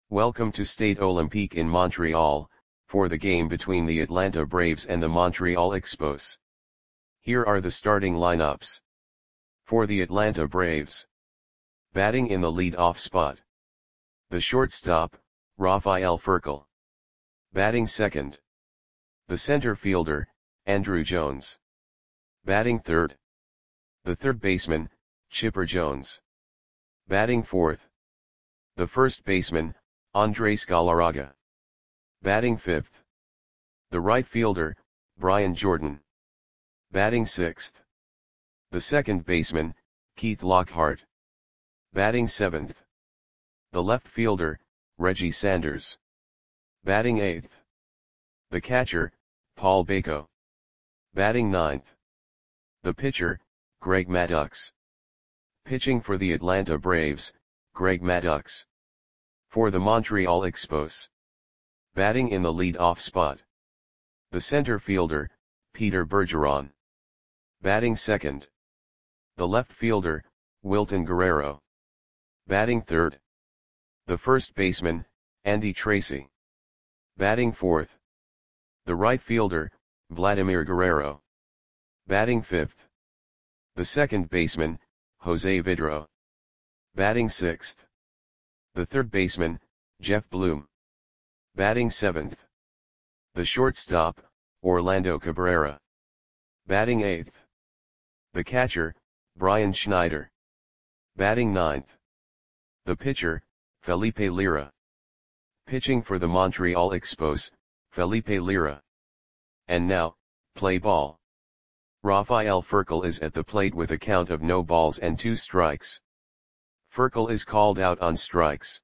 Welcome to Stade Olympique in Montreal, for the game between the Atlanta Braves and the Montreal Expos. Here are the starting lineups. For the Atlanta Braves. Batting in the lead-off spot. The shortstop, Rafael Furcal. Batting second. The center fielder, Andruw Jones. Batting third. The third baseman, Chipper Jones. Batting fourth. The first baseman, Andrés Galarraga. Batting fifth. The right fielder, Brian Jordan. Batting sixth. The second baseman, Keith Lockhart. Batting seventh. The left fielder, Reggie Sanders. Batting eighth. The catcher, Paul Bako. Batting ninth. The pitcher, Greg Maddux. Pitching for the Atlanta Braves, Greg Maddux. For the Montreal Expos. Batting in the lead-off spot. The center fielder, Peter Bergeron. Batting second. The left fielder, Wilton Guerrero. Batting third. The first baseman, Andy Tracy. Batting fourth. The right fielder, Vladimir Guerrero. Batting fifth. The second baseman, Jose Vidro. Batting sixth. The third baseman, Jeff Bloom. Batting seventh. The shortstop, Orlando Cabrera. Batting eighth. The catcher, Brian Schneider. Batting ninth. The pitcher, Felipe Lira. Pitching for the Montreal Expos, Felipe Lira. And now, play ball. Rafael Furcal is at the plate with a count of no balls and 2 strikes. Furcal is called out on strikes.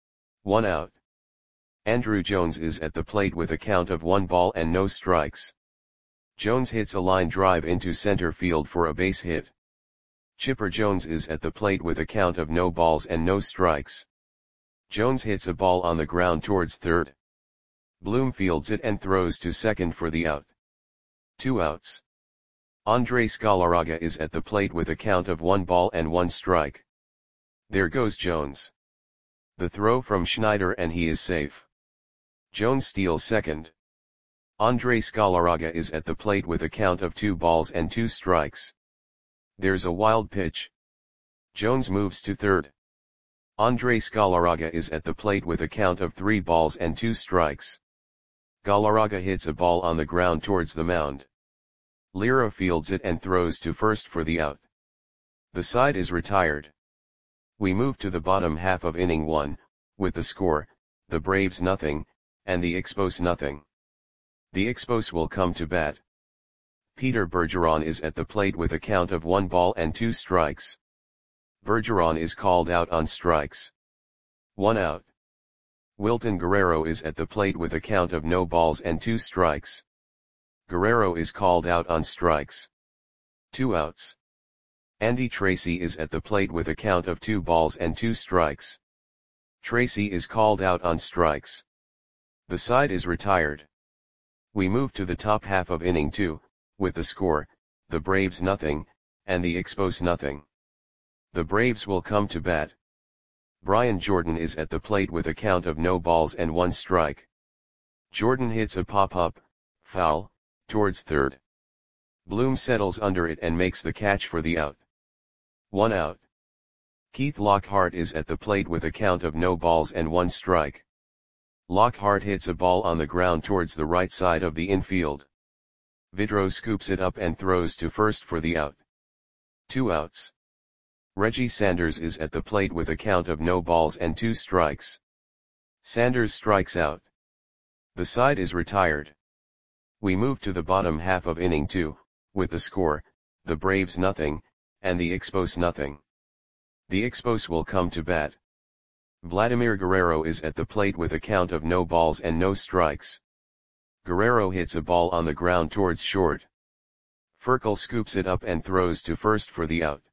1 out. Andruw Jones is at the plate with a count of 1 ball and no strikes. Jones hits a line drive into center field for a base hit. Chipper Jones is at the plate with a count of no balls and no strikes. Jones hits a ball on the ground towards third. Bloom fields it and throws to second for the out. 2 outs. Andrés Galarraga is at the plate with a count of 1 ball and 1 strike. There goes Jones. The throw from Schneider and he is safe. Jones steals second. Andrés Galarraga is at the plate with a count of 2 balls and 2 strikes. There's a wild pitch. Jones moves to third. Andrés Galarraga is at the plate with a count of 3 balls and 2 strikes. Galarraga hits a ball on the ground towards the mound. Lira fields it and throws to first for the out. The side is retired. We move to the bottom half of inning 1, with the score, the Braves nothing, and the Expos nothing. The Expos will come to bat. Peter Bergeron is at the plate with a count of 1 ball and 2 strikes. Bergeron is called out on strikes. 1 out. Wilton Guerrero is at the plate with a count of no balls and 2 strikes. Guerrero is called out on strikes. 2 outs. Andy Tracy is at the plate with a count of 2 balls and 2 strikes. Tracy is called out on strikes. The side is retired. We move to the top half of inning 2, with the score, the Braves nothing, and the Expos nothing. The Braves will come to bat. Brian Jordan is at the plate with a count of no balls and 1 strike. Jordan hits a pop-up, foul, towards third. Bloom settles under it and makes the catch for the out. 1 out. Keith Lockhart is at the plate with a count of no balls and 1 strike. Lockhart hits a ball on the ground towards the right side of the infield. Vidro scoops it up and throws to first for the out. 2 outs. Reggie Sanders is at the plate with a count of no balls and 2 strikes. Sanders strikes out. The side is retired. We move to the bottom half of inning 2, with the score, the Braves nothing, and the Expos nothing. The Expos will come to bat. Vladimir Guerrero is at the plate with a count of no balls and no strikes. Guerrero hits a ball on the ground towards short. Furcal scoops it up and throws to first for the out.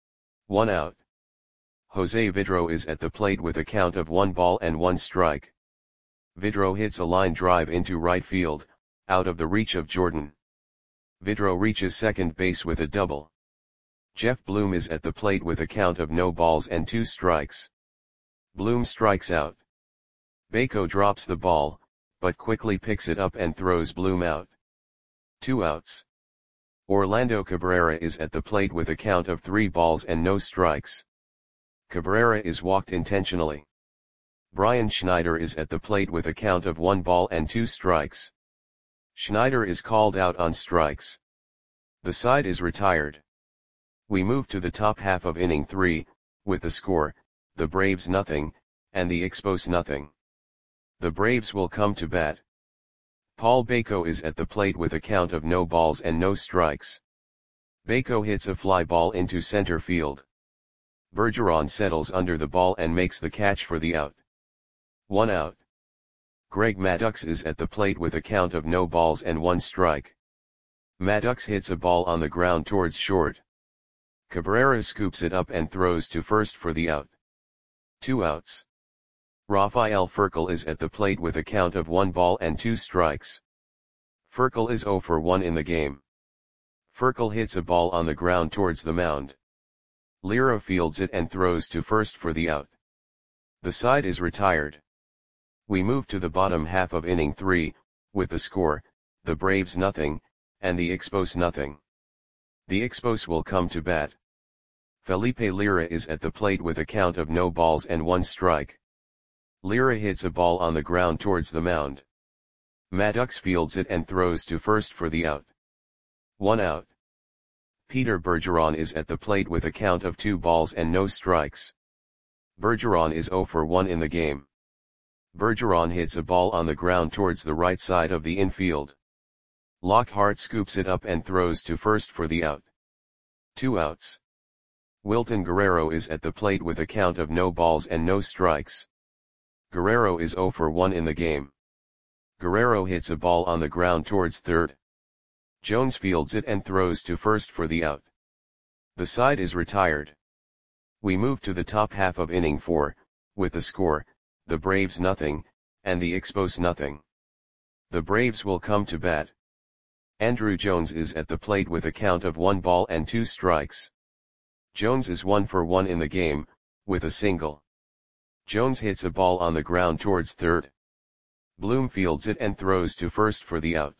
1 out. Jose Vidro is at the plate with a count of 1 ball and 1 strike. Vidro hits a line drive into right field, out of the reach of Jordan. Vidro reaches second base with a double. Jeff Bloom is at the plate with a count of no balls and 2 strikes. Bloom strikes out. Bako drops the ball, but quickly picks it up and throws Bloom out. 2 outs. Orlando Cabrera is at the plate with a count of 3 balls and no strikes. Cabrera is walked intentionally. Brian Schneider is at the plate with a count of 1 ball and 2 strikes. Schneider is called out on strikes. The side is retired. We move to the top half of inning 3, with the score, the Braves nothing, and the Expos nothing. The Braves will come to bat. Paul Bako is at the plate with a count of no balls and no strikes. Bako hits a fly ball into center field. Bergeron settles under the ball and makes the catch for the out. 1 out. Greg Maddux is at the plate with a count of no balls and 1 strike. Maddux hits a ball on the ground towards short. Cabrera scoops it up and throws to first for the out. 2 outs. Rafael Furcal is at the plate with a count of 1 ball and 2 strikes. Furcal is 0 for 1 in the game. Furcal hits a ball on the ground towards the mound. Lira fields it and throws to first for the out. The side is retired. We move to the bottom half of inning 3, with the score, the Braves nothing, and the Expos nothing. The Expos will come to bat. Felipe Lira is at the plate with a count of no balls and 1 strike. Lira hits a ball on the ground towards the mound. Maddux fields it and throws to first for the out. 1 out. Peter Bergeron is at the plate with a count of 2 balls and no strikes. Bergeron is 0 for 1 in the game. Bergeron hits a ball on the ground towards the right side of the infield. Lockhart scoops it up and throws to first for the out. 2 outs. Wilton Guerrero is at the plate with a count of no balls and no strikes. Guerrero is 0 for 1 in the game. Guerrero hits a ball on the ground towards third. Jones fields it and throws to first for the out. The side is retired. We move to the top half of inning 4, with the score, the Braves nothing, and the Expos nothing. The Braves will come to bat. Andrew Jones is at the plate with a count of 1 ball and 2 strikes. Jones is 1 for 1 in the game, with a single. Jones hits a ball on the ground towards third. Bloom fields it and throws to first for the out.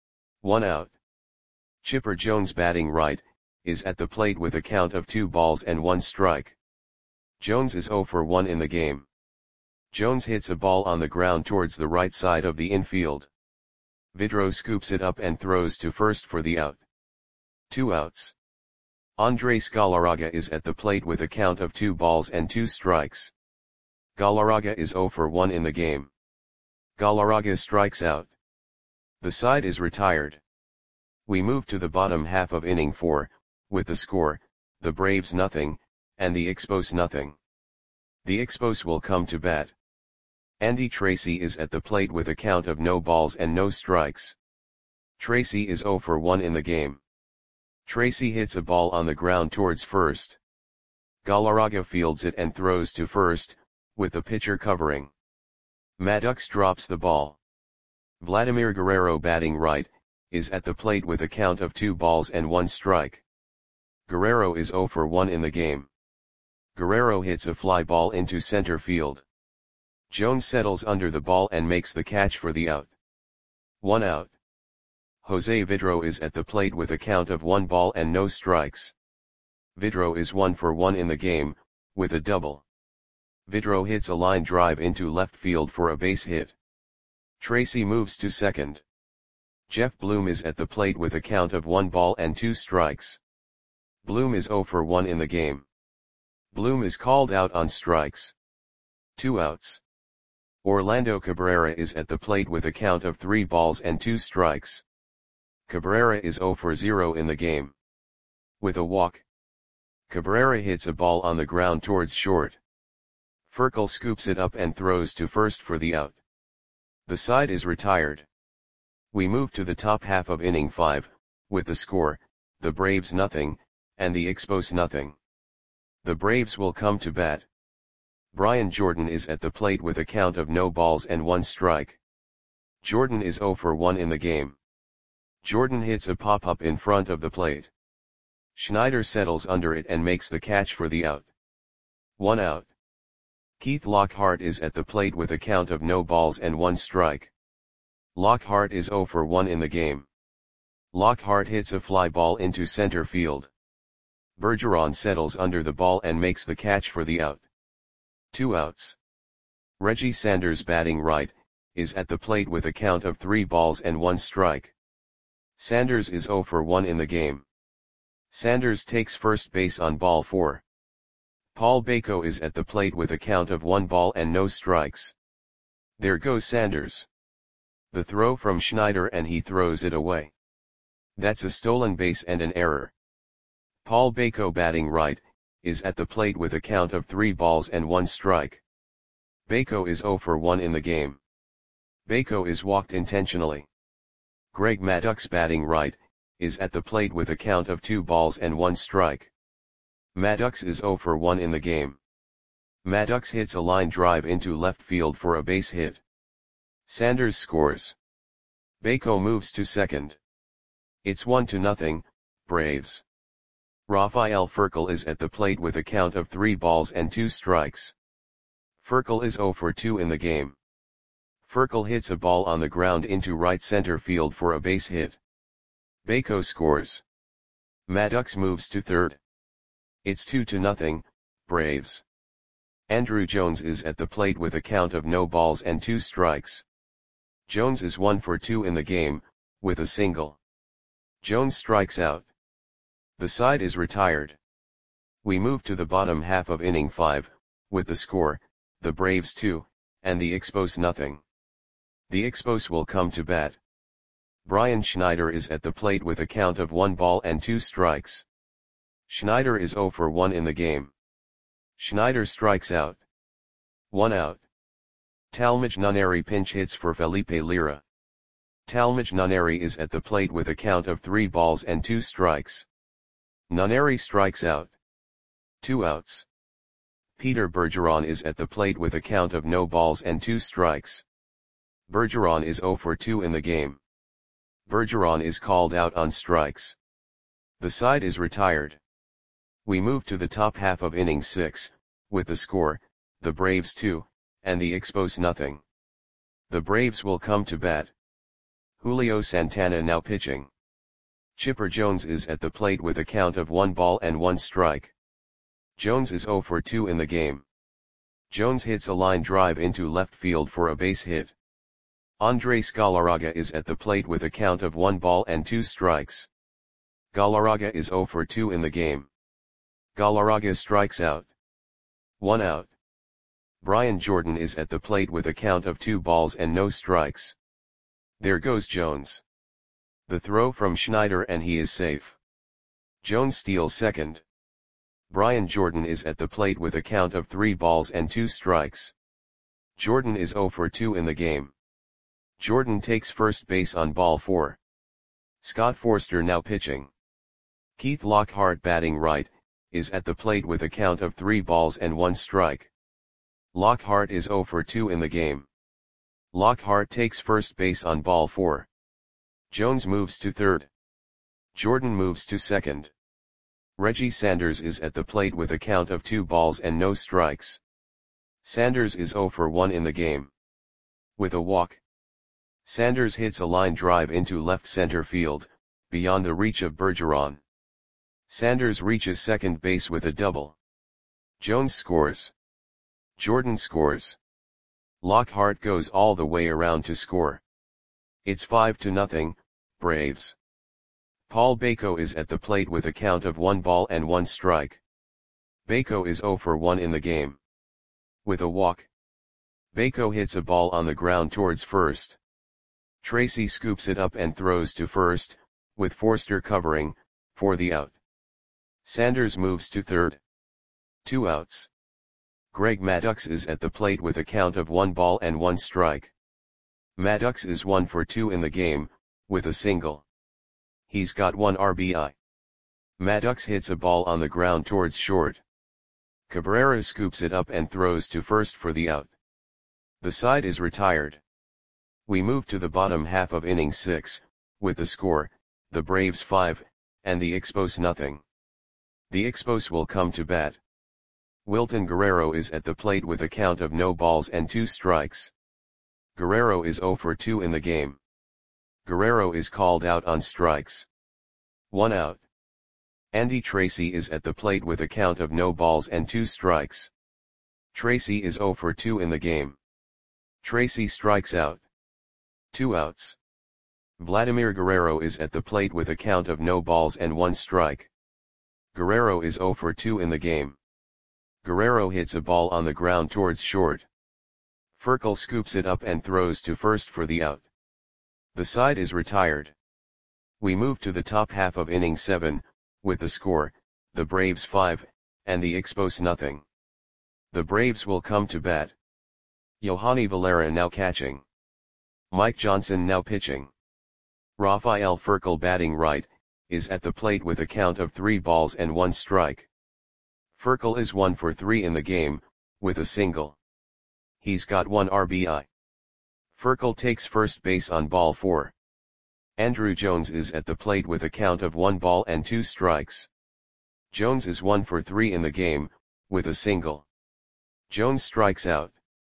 1 out. Chipper Jones, batting right, is at the plate with a count of 2 balls and 1 strike. Jones is 0 for 1 in the game. Jones hits a ball on the ground towards the right side of the infield. Vidro scoops it up and throws to first for the out. 2 outs. Andres Galarraga is at the plate with a count of 2 balls and 2 strikes. Galarraga is 0 for 1 in the game. Galarraga strikes out. The side is retired. We move to the bottom half of inning 4, with the score, the Braves nothing, and the Expos nothing. The Expos will come to bat. Andy Tracy is at the plate with a count of no balls and no strikes. Tracy is 0 for 1 in the game. Tracy hits a ball on the ground towards first. Galarraga fields it and throws to first, with the pitcher covering. Maddux drops the ball. Vladimir Guerrero, batting right, is at the plate with a count of 2 balls and 1 strike. Guerrero is 0 for 1 in the game. Guerrero hits a fly ball into center field. Jones settles under the ball and makes the catch for the out. 1 out. Jose Vidro is at the plate with a count of 1 ball and no strikes. Vidro is 1 for 1 in the game, with a double. Vidro hits a line drive into left field for a base hit. Tracy moves to second. Jeff Bloom is at the plate with a count of 1 ball and 2 strikes. Bloom is 0 for 1 in the game. Bloom is called out on strikes. 2 outs. Orlando Cabrera is at the plate with a count of 3 balls and 2 strikes. Cabrera is 0 for 0 in the game. With a walk. Cabrera hits a ball on the ground towards short. Furcal scoops it up and throws to first for the out. The side is retired. We move to the top half of inning 5, with the score, the Braves nothing, and the Expos nothing. The Braves will come to bat. Brian Jordan is at the plate with a count of no balls and 1 strike. Jordan is 0 for 1 in the game. Jordan hits a pop-up in front of the plate. Schneider settles under it and makes the catch for the out. 1 out. Keith Lockhart is at the plate with a count of no balls and 1 strike. Lockhart is 0 for 1 in the game. Lockhart hits a fly ball into center field. Bergeron settles under the ball and makes the catch for the out. 2 outs. Reggie Sanders, batting right, is at the plate with a count of 3 balls and 1 strike. Sanders is 0 for 1 in the game. Sanders takes first base on ball 4. Paul Bako is at the plate with a count of 1 ball and no strikes. There goes Sanders. The throw from Schneider and he throws it away. That's a stolen base and an error. Paul Bako, batting right, is at the plate with a count of 3 balls and 1 strike. Bako is 0 for 1 in the game. Bako is walked intentionally. Greg Maddux, batting right, is at the plate with a count of 2 balls and 1 strike. Maddux is 0 for 1 in the game. Maddux hits a line drive into left field for a base hit. Sanders scores. Bako moves to second. It's 1-0, Braves. Rafael Furcal is at the plate with a count of 3 balls and 2 strikes. Furcal is 0 for 2 in the game. Furcal hits a ball on the ground into right center field for a base hit. Bako scores. Maddux moves to third. It's 2-0, Braves. Andrew Jones is at the plate with a count of no balls and 2 strikes. Jones is 1 for 2 in the game, with a single. Jones strikes out. The side is retired. We move to the bottom half of inning 5, with the score, the Braves 2, and the Expos nothing. The Expos will come to bat. Brian Schneider is at the plate with a count of 1 ball and 2 strikes. Schneider is 0 for 1 in the game. Schneider strikes out. 1 out. Talmadge Nunnery pinch hits for Felipe Lira. Talmadge Nunnery is at the plate with a count of 3 balls and 2 strikes. Nunnery strikes out. 2 outs. Peter Bergeron is at the plate with a count of no balls and 2 strikes. Bergeron is 0 for 2 in the game. Bergeron is called out on strikes. The side is retired. We move to the top half of inning 6, with the score, the Braves 2, and the Expos nothing. The Braves will come to bat. Julio Santana now pitching. Chipper Jones is at the plate with a count of 1 ball and 1 strike. Jones is 0 for 2 in the game. Jones hits a line drive into left field for a base hit. Andres Galarraga is at the plate with a count of 1 ball and 2 strikes. Galarraga is 0 for 2 in the game. Galarraga strikes out. 1 out. Brian Jordan is at the plate with a count of 2 balls and no strikes. There goes Jones. The throw from Schneider and he is safe. Jones steals second. Brian Jordan is at the plate with a count of 3 balls and 2 strikes. Jordan is 0 for 2 in the game. Jordan takes first base on ball 4. Scott Forster now pitching. Keith Lockhart, batting right, is at the plate with a count of 3 balls and 1 strike. Lockhart is 0 for 2 in the game. Lockhart takes first base on ball 4. Jones moves to third. Jordan moves to second. Reggie Sanders is at the plate with a count of 2 balls and no strikes. Sanders is 0 for 1 in the game. With a walk. Sanders hits a line drive into left center field, beyond the reach of Bergeron. Sanders reaches second base with a double. Jones scores. Jordan scores. Lockhart goes all the way around to score. It's 5-0, Braves. Paul Bako is at the plate with a count of 1 ball and 1 strike. Bako is 0 for 1 in the game. With a walk. Bako hits a ball on the ground towards first. Tracy scoops it up and throws to first, with Forster covering, for the out. Sanders moves to third. 2 outs. Greg Maddux is at the plate with a count of 1 ball and 1 strike. Maddux is 1 for 2 in the game, with a single. He's got 1 RBI. Maddux hits a ball on the ground towards short. Cabrera scoops it up and throws to first for the out. The side is retired. We move to the bottom half of inning 6, with the score, the Braves 5, and the Expos nothing. The Expos will come to bat. Wilton Guerrero is at the plate with a count of no balls and 2 strikes. Guerrero is 0 for 2 in the game. Guerrero is called out on strikes. 1 out. Andy Tracy is at the plate with a count of no balls and 2 strikes. Tracy is 0 for 2 in the game. Tracy strikes out. 2 outs. Vladimir Guerrero is at the plate with a count of no balls and 1 strike. Guerrero is 0 for 2 in the game. Guerrero hits a ball on the ground towards short. Furcal scoops it up and throws to first for the out. The side is retired. We move to the top half of inning 7, with the score, the Braves 5, and the Expos nothing. The Braves will come to bat. Yohani Valera now catching. Mike Johnson now pitching. Rafael Furcal batting right, is at the plate with a count of 3 balls and 1 strike. Furcal is 1 for 3 in the game, with a single. He's got 1 RBI. Furcal takes first base on ball 4. Andruw Jones is at the plate with a count of 1 ball and 2 strikes. Jones is 1 for 3 in the game, with a single. Jones strikes out.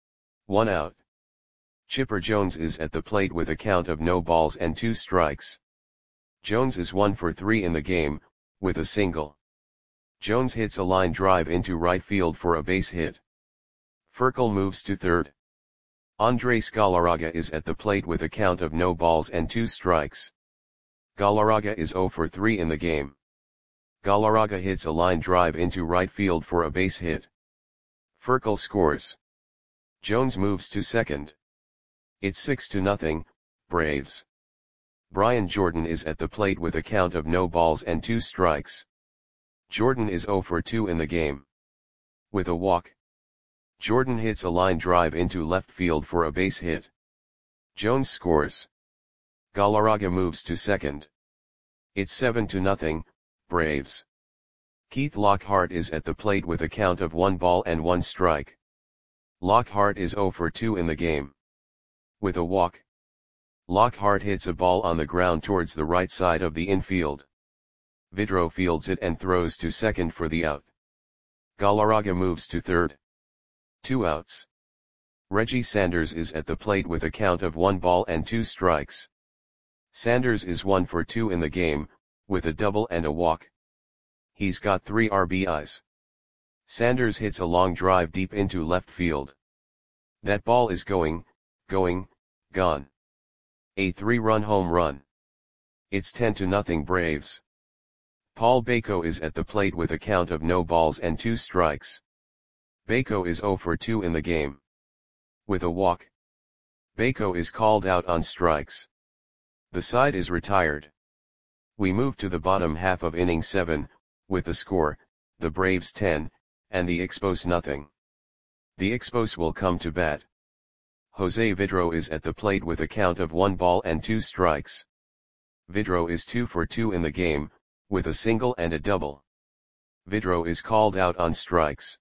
1 out. Chipper Jones is at the plate with a count of no balls and 2 strikes. Jones is 1 for 3 in the game, with a single. Jones hits a line drive into right field for a base hit. Furcal moves to third. Andres Galarraga is at the plate with a count of no balls and 2 strikes. Galarraga is 0 for 3 in the game. Galarraga hits a line drive into right field for a base hit. Furcal scores. Jones moves to second. It's 6-0, Braves. Brian Jordan is at the plate with a count of no balls and 2 strikes. Jordan is 0 for 2 in the game. With a walk. Jordan hits a line drive into left field for a base hit. Jones scores. Galarraga moves to second. It's 7-0, Braves. Keith Lockhart is at the plate with a count of 1 ball and 1 strike. Lockhart is 0 for 2 in the game. With a walk. Lockhart hits a ball on the ground towards the right side of the infield. Vidro fields it and throws to second for the out. Galarraga moves to third. 2 outs. Reggie Sanders is at the plate with a count of 1 ball and 2 strikes. Sanders is 1 for 2 in the game, with a double and a walk. He's got 3 RBIs. Sanders hits a long drive deep into left field. That ball is gone. A 3-run home run. It's 10-0 Braves. Paul Bako is at the plate with a count of no balls and 2 strikes. Bako is 0 for 2 in the game. With a walk. Bako is called out on strikes. The side is retired. We move to the bottom half of inning 7, with the score, the Braves 10, and the Expos nothing. The Expos will come to bat. Jose Vidro is at the plate with a count of 1 ball and 2 strikes. Vidro is 2 for 2 in the game, with a single and a double. Vidro is called out on strikes.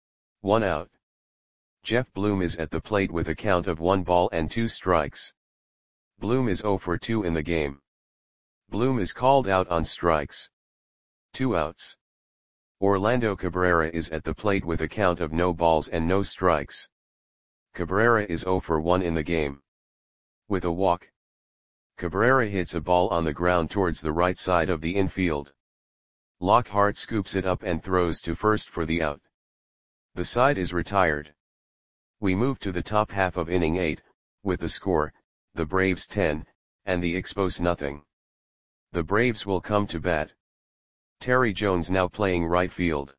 1 out. Jeff Bloom is at the plate with a count of 1 ball and 2 strikes. Bloom is 0 for 2 in the game. Bloom is called out on strikes. 2 outs. Orlando Cabrera is at the plate with a count of no balls and no strikes. Cabrera is 0 for 1 in the game. With a walk. Cabrera hits a ball on the ground towards the right side of the infield. Lockhart scoops it up and throws to first for the out. The side is retired. We move to the top half of inning 8, with the score, the Braves 10, and the Expos nothing. The Braves will come to bat. Terry Jones now playing right field.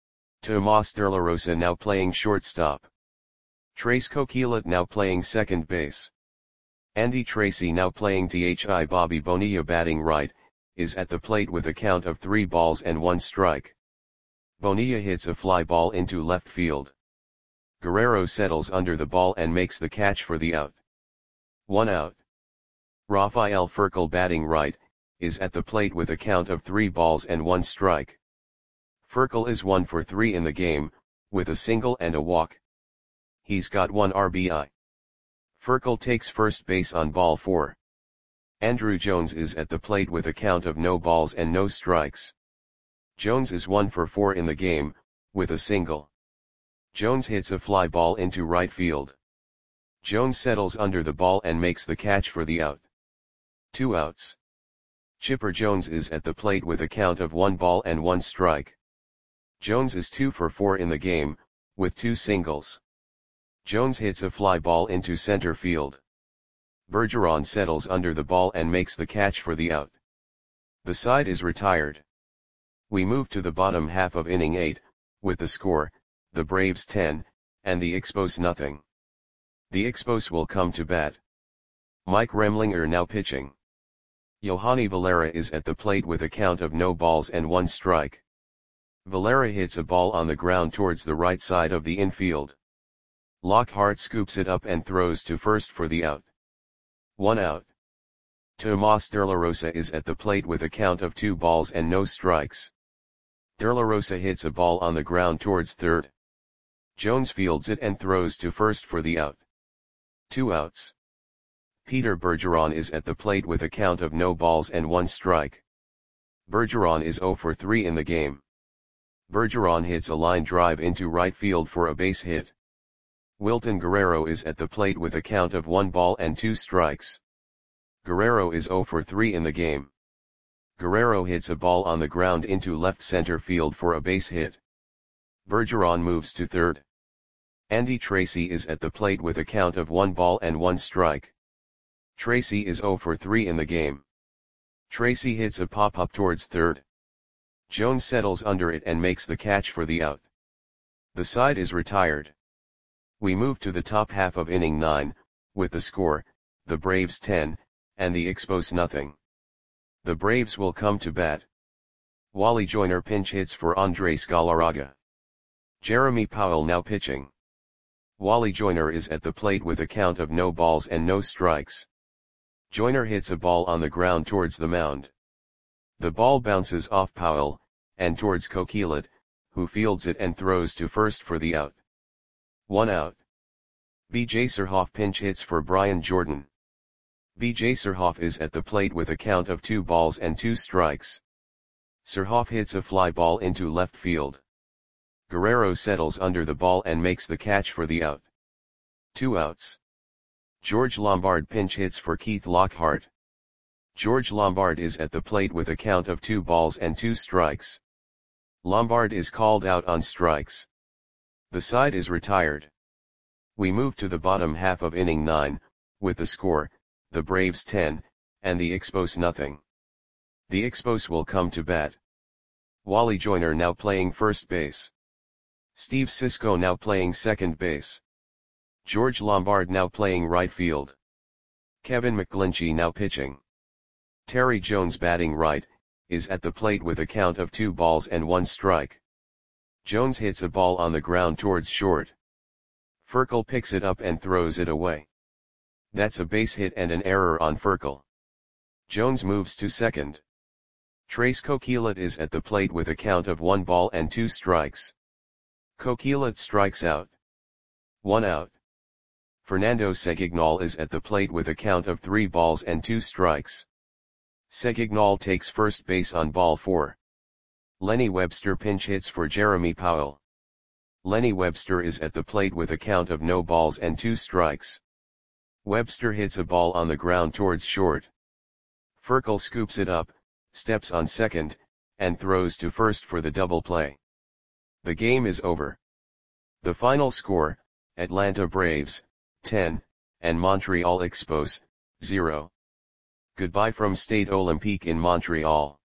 Tomas De La Rosa now playing shortstop. Trace Coquillat now playing second base. Andy Tracy now playing THI. Bobby Bonilla batting right, is at the plate with a count of 3 balls and 1 strike. Bonilla hits a fly ball into left field. Guerrero settles under the ball and makes the catch for the out. 1 out. Rafael Furcal batting right, is at the plate with a count of 3 balls and 1 strike. Furcal is 1 for 3 in the game, with a single and a walk. He's got 1 RBI. Furcal takes first base on ball 4. Andruw Jones is at the plate with a count of no balls and no strikes. Jones is 1 for 4 in the game, with a single. Jones hits a fly ball into right field. Jones settles under the ball and makes the catch for the out. 2 outs. Chipper Jones is at the plate with a count of 1 ball and 1 strike. Jones is 2 for 4 in the game, with 2 singles. Jones hits a fly ball into center field. Bergeron settles under the ball and makes the catch for the out. The side is retired. We move to the bottom half of inning 8, with the score, the Braves 10, and the Expos nothing. The Expos will come to bat. Mike Remlinger now pitching. Yohanny Valera is at the plate with a count of no balls and 1 strike. Valera hits a ball on the ground towards the right side of the infield. Lockhart scoops it up and throws to first for the out. 1 out. Tomas De La Rosa is at the plate with a count of 2 balls and no strikes. De La Rosa hits a ball on the ground towards third. Jones fields it and throws to first for the out. 2 outs. Peter Bergeron is at the plate with a count of no balls and 1 strike. Bergeron is 0 for 3 in the game. Bergeron hits a line drive into right field for a base hit. Wilton Guerrero is at the plate with a count of 1 ball and 2 strikes. Guerrero is 0 for 3 in the game. Guerrero hits a ball on the ground into left center field for a base hit. Bergeron moves to third. Andy Tracy is at the plate with a count of 1 ball and 1 strike. Tracy is 0 for 3 in the game. Tracy hits a pop-up towards third. Jones settles under it and makes the catch for the out. The side is retired. We move to the top half of inning 9, with the score, the Braves 10, and the Expos nothing. The Braves will come to bat. Wally Joyner pinch hits for Andres Galarraga. Jeremy Powell now pitching. Wally Joyner is at the plate with a count of no balls and no strikes. Joyner hits a ball on the ground towards the mound. The ball bounces off Powell, and towards Coquelin, who fields it and throws to first for the out. 1 out. B.J. Surhoff pinch hits for Brian Jordan. B.J. Surhoff is at the plate with a count of 2 balls and 2 strikes. Surhoff hits a fly ball into left field. Guerrero settles under the ball and makes the catch for the out. 2 outs. George Lombard pinch hits for Keith Lockhart. George Lombard is at the plate with a count of 2 balls and 2 strikes. Lombard is called out on strikes. The side is retired. We move to the bottom half of inning 9, with the score, the Braves 10, and the Expos nothing. The Expos will come to bat. Wally Joyner now playing first base. Steve Cisco now playing second base. George Lombard now playing right field. Kevin McGlinchey now pitching. Terry Jones batting right, is at the plate with a count of 2 balls and 1 strike. Jones hits a ball on the ground towards short. Furkel picks it up and throws it away. That's a base hit and an error on Furkel. Jones moves to second. Trace Coquelin is at the plate with a count of 1 ball and 2 strikes. Coquelin strikes out. 1 out. Fernando Segignal is at the plate with a count of 3 balls and 2 strikes. Segignal takes first base on ball 4. Lenny Webster pinch hits for Jeremy Powell. Lenny Webster is at the plate with a count of no balls and 2 strikes. Webster hits a ball on the ground towards short. Furkel scoops it up, steps on second, and throws to first for the double play. The game is over. The final score, Atlanta Braves, 10, and Montreal Expos, 0. Goodbye from Stade Olympique in Montreal.